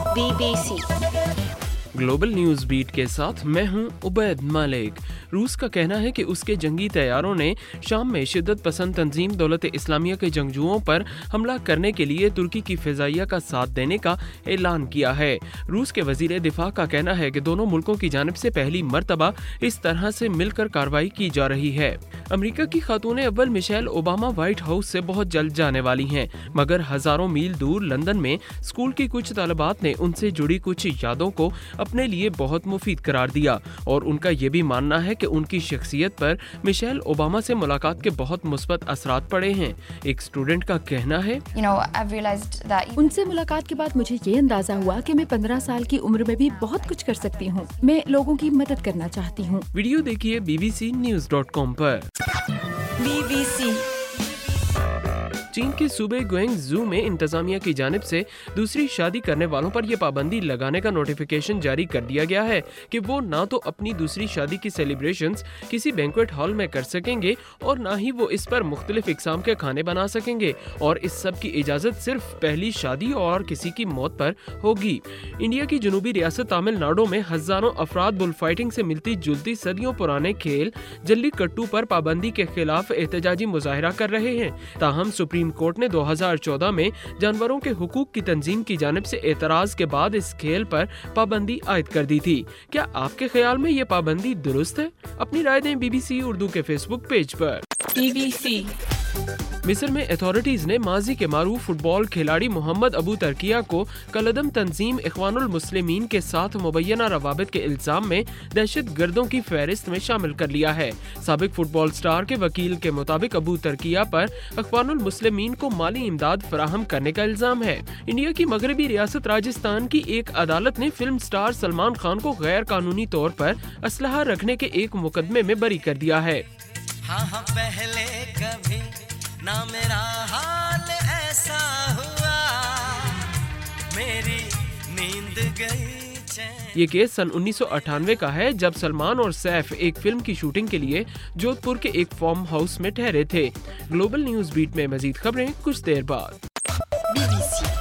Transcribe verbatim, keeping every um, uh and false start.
Be B C global news beat کے ساتھ میں ہوں عبید مالک۔ روس کا کہنا ہے کہ اس کے جنگی طیاروں نے شام میں شدت پسند تنظیم دولت اسلامیہ کے جنگجوؤں پر حملہ کرنے کے لیے ترکی کی فضائیہ کا ساتھ دینے کا اعلان کیا ہے۔ روس کے وزیر دفاع کا کہنا ہے کہ دونوں ملکوں کی جانب سے پہلی مرتبہ اس طرح سے مل کر کارروائی کی جا رہی ہے۔ امریکہ کی خاتون اول میشیل اوباما وائٹ ہاؤس سے بہت جلد جانے والی ہیں، مگر ہزاروں میل دور لندن میں اسکول کی کچھ طالبات نے ان سے جڑی کچھ یادوں کو اپنے لیے بہت مفید قرار دیا اور ان کا یہ بھی ماننا ہے کہ ان کی شخصیت پر میشیل اوباما سے ملاقات کے بہت مثبت اثرات پڑے ہیں۔ ایک اسٹوڈنٹ کا کہنا ہے، ان سے ملاقات کے بعد مجھے یہ اندازہ ہوا کہ میں پندرہ سال کی عمر میں بھی بہت کچھ کر سکتی ہوں۔ میں لوگوں کی مدد کرنا چاہتی ہوں۔ ویڈیو دیکھیے B B C news dot com پر۔ بی بی سی چین کے صوبے گوئنگ زو میں انتظامیہ کی جانب سے دوسری شادی کرنے والوں پر یہ پابندی لگانے کا نوٹیفیکیشن جاری کر دیا گیا ہے کہ وہ نہ تو اپنی دوسری شادی کی سیلیبریشنز کسی بینکویٹ ہال میں کر سکیں گے اور نہ ہی وہ اس پر مختلف اقسام کے کھانے بنا سکیں گے، اور اس سب کی اجازت صرف پہلی شادی اور کسی کی موت پر ہوگی۔ انڈیا کی جنوبی ریاست تامل ناڈو میں ہزاروں افراد بل فائٹنگ سے ملتی جلتی صدیوں پرانے کھیل جلی کٹو پر پابندی کے خلاف احتجاجی مظاہرہ کر رہے ہیں۔ تاہم سپریم کورٹ نے دو ہزار چودہ میں جانوروں کے حقوق کی تنظیم کی جانب سے اعتراض کے بعد اس کھیل پر پابندی عائد کر دی تھی۔ کیا آپ کے خیال میں یہ پابندی درست ہے؟ اپنی رائے دیں بی بی سی اردو کے فیس بک پیج پر۔ بی بی سی مصر میں اتھارٹیز نے ماضی کے معروف فٹ بال کھلاڑی محمد ابو ترکیہ کو کالعدم تنظیم اخوان المسلمین کے ساتھ مبینہ روابط کے الزام میں دہشت گردوں کی فہرست میں شامل کر لیا ہے۔ سابق فٹ بال سٹار کے وکیل کے مطابق ابو ترکیہ پر اخوان المسلمین کو مالی امداد فراہم کرنے کا الزام ہے۔ انڈیا کی مغربی ریاست راجستھان کی ایک عدالت نے فلم سٹار سلمان خان کو غیر قانونی طور پر اسلحہ رکھنے کے ایک مقدمے میں بری کر دیا ہے۔ ہاں ہاں پہلے کبھی نہ میرا حال ایسا ہوا، میری نیند گئی چین۔ یہ کیس سن انیس سو اٹھانوے کا ہے، جب سلمان اور سیف ایک فلم کی شوٹنگ کے لیے جودھ پور کے ایک فارم ہاؤس میں ٹھہرے تھے۔ گلوبل نیوز بیٹ میں مزید خبریں کچھ دیر بعد۔ Be B C